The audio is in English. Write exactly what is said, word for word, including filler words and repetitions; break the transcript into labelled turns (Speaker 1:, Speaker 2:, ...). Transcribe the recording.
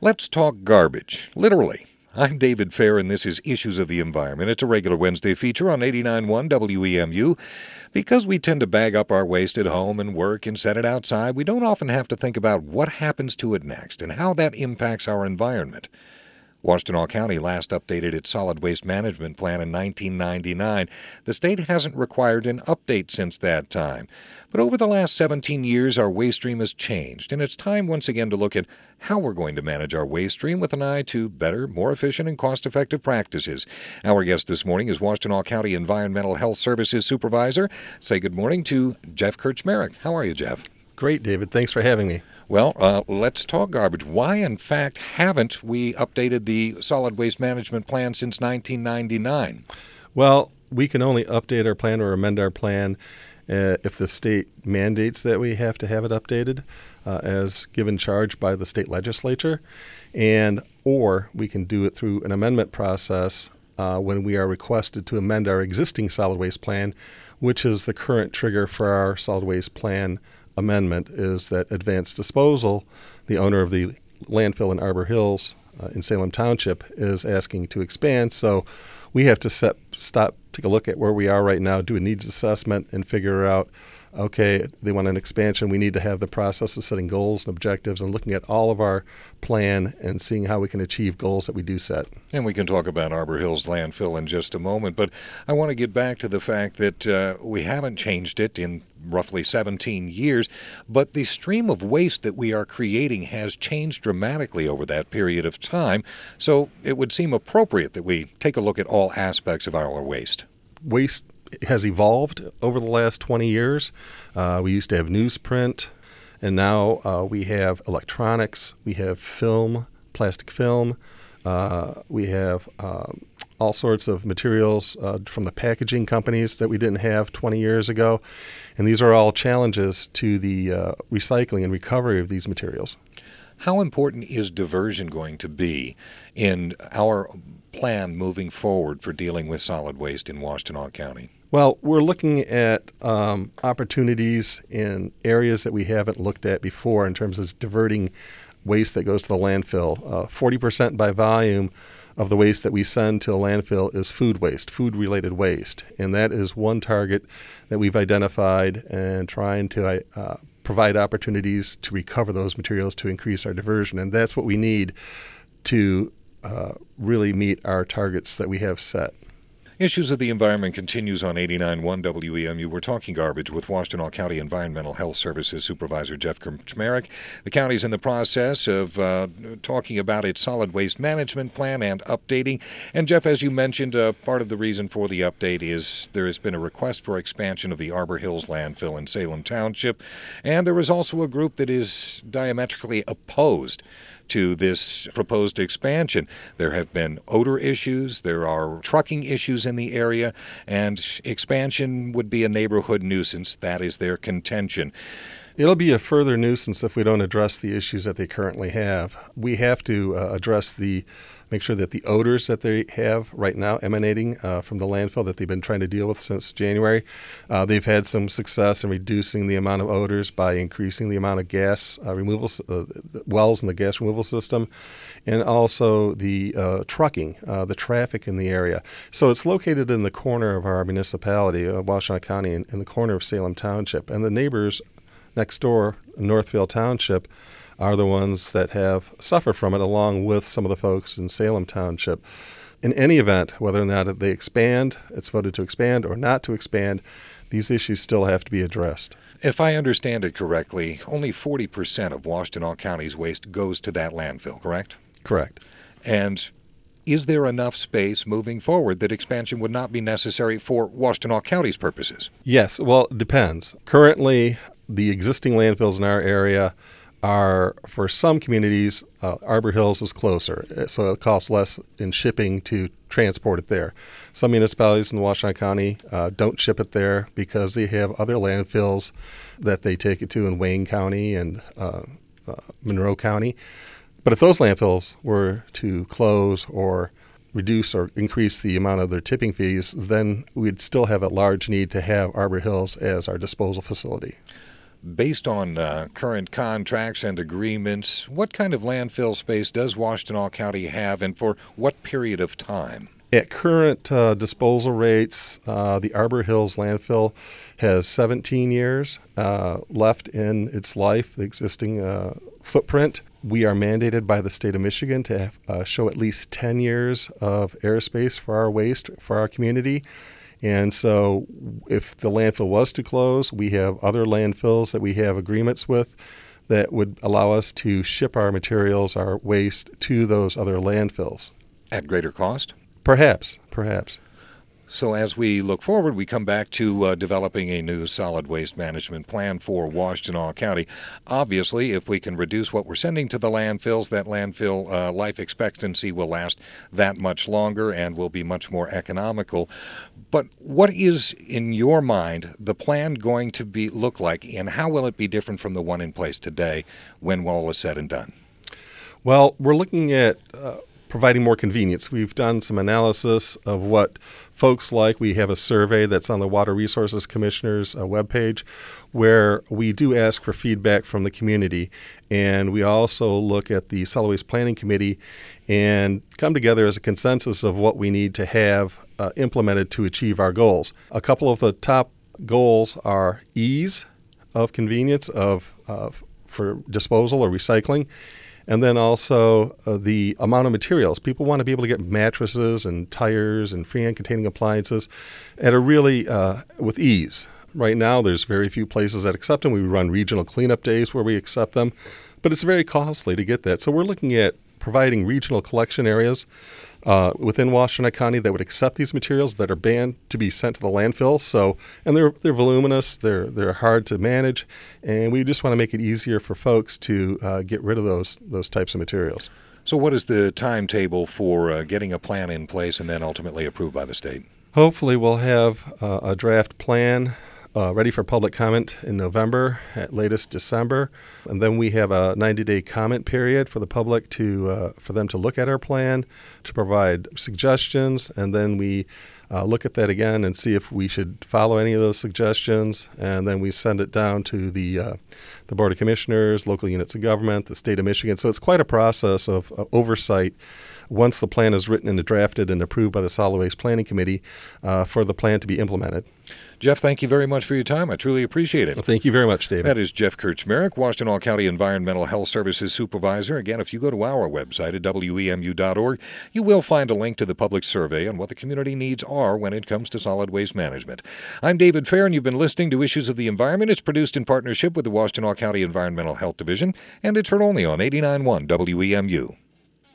Speaker 1: Let's talk garbage, literally. I'm David Fair, and this is Issues of the Environment. It's a regular Wednesday feature on eighty-nine point one W E M U. Because we tend to bag up our waste at home and work and set it outside, we don't often have to think about what happens to it next and how that impacts our environment. Washtenaw County last updated its solid waste management plan in nineteen ninety-nine. The state hasn't required an update since that time. But over the last seventeen years, our waste stream has changed, and it's time once again to look at how we're going to manage our waste stream with an eye to better, more efficient, and cost-effective practices. Our guest this morning is Washtenaw County Environmental Health Services Supervisor. Say good morning to Jeff Kirchmerich. How are you, Jeff?
Speaker 2: Great, David. Thanks for having me.
Speaker 1: Well, uh, let's talk garbage. Why, in fact, haven't we updated the solid waste management plan since nineteen ninety-nine?
Speaker 2: Well, we can only update our plan or amend our plan uh, if the state mandates that we have to have it updated uh, as given charge by the state legislature, and or we can do it through an amendment process uh, when we are requested to amend our existing solid waste plan, which is the current trigger for our solid waste plan amendment is that Advanced Disposal, the owner of the landfill in Arbor Hills uh, in Salem Township, is asking to expand. So we have to set, stop, take a look at where we are right now, do a needs assessment, and figure out, okay, they want an expansion. We need to have the process of setting goals and objectives and looking at all of our plan and seeing how we can achieve goals that we do set.
Speaker 1: And we can talk about Arbor Hills landfill in just a moment, but I want to get back to the fact that uh, we haven't changed it in roughly seventeen years, but the stream of waste that we are creating has changed dramatically over that period of time, so it would seem appropriate that we take a look at all aspects of our waste.
Speaker 2: Waste has evolved over the last twenty years. Uh, we used to have newsprint, and now uh, we have electronics, we have film, plastic film, uh, we have um, all sorts of materials uh, from the packaging companies that we didn't have twenty years ago. And these are all challenges to the uh, recycling and recovery of these materials.
Speaker 1: How important is diversion going to be in our plan moving forward for dealing with solid waste in Washtenaw County?
Speaker 2: Well, we're looking at um, opportunities in areas that we haven't looked at before in terms of diverting waste that goes to the landfill. Uh, forty percent by volume of the waste that we send to a landfill is food waste, food-related waste. And that is one target that we've identified and trying to uh, provide opportunities to recover those materials to increase our diversion. And that's what we need to uh, really meet our targets that we have set.
Speaker 1: Issues of the Environment continues on eighty-nine point one W E M U. We're talking garbage with Washtenaw County Environmental Health Services Supervisor Jeff Kirchmerich. The county's in the process of uh, talking about its solid waste management plan and updating. And Jeff, as you mentioned, uh, part of the reason for the update is there has been a request for expansion of the Arbor Hills landfill in Salem Township. And there is also a group that is diametrically opposed to this proposed expansion. There have been odor issues, there are trucking issues in the area, and expansion would be a neighborhood nuisance. That is their contention.
Speaker 2: It'll be a further nuisance if we don't address the issues that they currently have. We have to uh, address the, make sure that the odors that they have right now emanating uh, from the landfill that they've been trying to deal with since January. Uh, they've had some success in reducing the amount of odors by increasing the amount of gas uh, removal, uh, wells in the gas removal system, and also the uh, trucking, uh, the traffic in the area. So it's located in the corner of our municipality, uh, Washtenaw County, in, in the corner of Salem Township, and the neighbors next door, Northville Township, are the ones that have suffered from it, along with some of the folks in Salem Township. In any event, whether or not they expand, it's voted to expand or not to expand, these issues still have to be addressed.
Speaker 1: If I understand it correctly, only forty percent of Washtenaw County's waste goes to that landfill, correct?
Speaker 2: Correct.
Speaker 1: And is there enough space moving forward that expansion would not be necessary for Washtenaw County's purposes?
Speaker 2: Yes, well, it depends. Currently, the existing landfills in our area are, for some communities, uh, Arbor Hills is closer, so it costs less in shipping to transport it there. Some municipalities in Washtenaw County uh, don't ship it there because they have other landfills that they take it to in Wayne County and uh, uh, Monroe County. But if those landfills were to close or reduce or increase the amount of their tipping fees, then we'd still have a large need to have Arbor Hills as our disposal facility.
Speaker 1: Based on uh, current contracts and agreements, what kind of landfill space does Washtenaw County have, and for what period of time?
Speaker 2: At current uh, disposal rates, uh, the Arbor Hills landfill has seventeen years uh, left in its life, the existing uh, footprint. We are mandated by the state of Michigan to have, uh, show at least ten years of airspace for our waste for our community. And so if the landfill was to close, we have other landfills that we have agreements with that would allow us to ship our materials, our waste, to those other landfills.
Speaker 1: At greater cost?
Speaker 2: Perhaps, perhaps.
Speaker 1: So as we look forward, we come back to uh, developing a new solid waste management plan for Washtenaw County. Obviously, if we can reduce what we're sending to the landfills, that landfill uh, life expectancy will last that much longer and will be much more economical. But what is, in your mind, the plan going to be look like, and how will it be different from the one in place today when all is said and done?
Speaker 2: Well, we're looking at uh, providing more convenience. We've done some analysis of what folks like. We have a survey that's on the Water Resources Commissioner's uh, webpage where we do ask for feedback from the community. And we also look at the Solid Waste Planning Committee and come together as a consensus of what we need to have uh, implemented to achieve our goals. A couple of the top goals are ease of convenience of uh, for disposal or recycling. And then also uh, the amount of materials. People want to be able to get mattresses and tires and freon-containing appliances at a really, uh, with ease. Right now, there's very few places that accept them. We run regional cleanup days where we accept them, but it's very costly to get that. So we're looking at providing regional collection areas uh, within Washtenaw County that would accept these materials that are banned to be sent to the landfill. So, and they're they're voluminous, they're they're hard to manage, and we just want to make it easier for folks to uh, get rid of those those types of materials.
Speaker 1: So what is the timetable for uh, getting a plan in place and then ultimately approved by the state?
Speaker 2: Hopefully we'll have uh, a draft plan Uh, ready for public comment in November, at latest December, and then we have a ninety-day comment period for the public to uh, for them to look at our plan, to provide suggestions, and then we uh, look at that again and see if we should follow any of those suggestions, and then we send it down to the uh, the Board of Commissioners, local units of government, the state of Michigan. So it's quite a process of uh, oversight once the plan is written and drafted and approved by the Solid Waste Planning Committee uh, for the plan to be implemented.
Speaker 1: Jeff, thank you very much for your time. I truly appreciate it.
Speaker 2: Well, thank you very much, David.
Speaker 1: That is Jeff Kirchmerich, Washtenaw County Environmental Health Services Supervisor. Again, if you go to our website at W E M U dot org, you will find a link to the public survey on what the community needs are when it comes to solid waste management. I'm David Fair, and you've been listening to Issues of the Environment. It's produced in partnership with the Washtenaw County Environmental Health Division, and it's heard only on eighty-nine point one W E M U.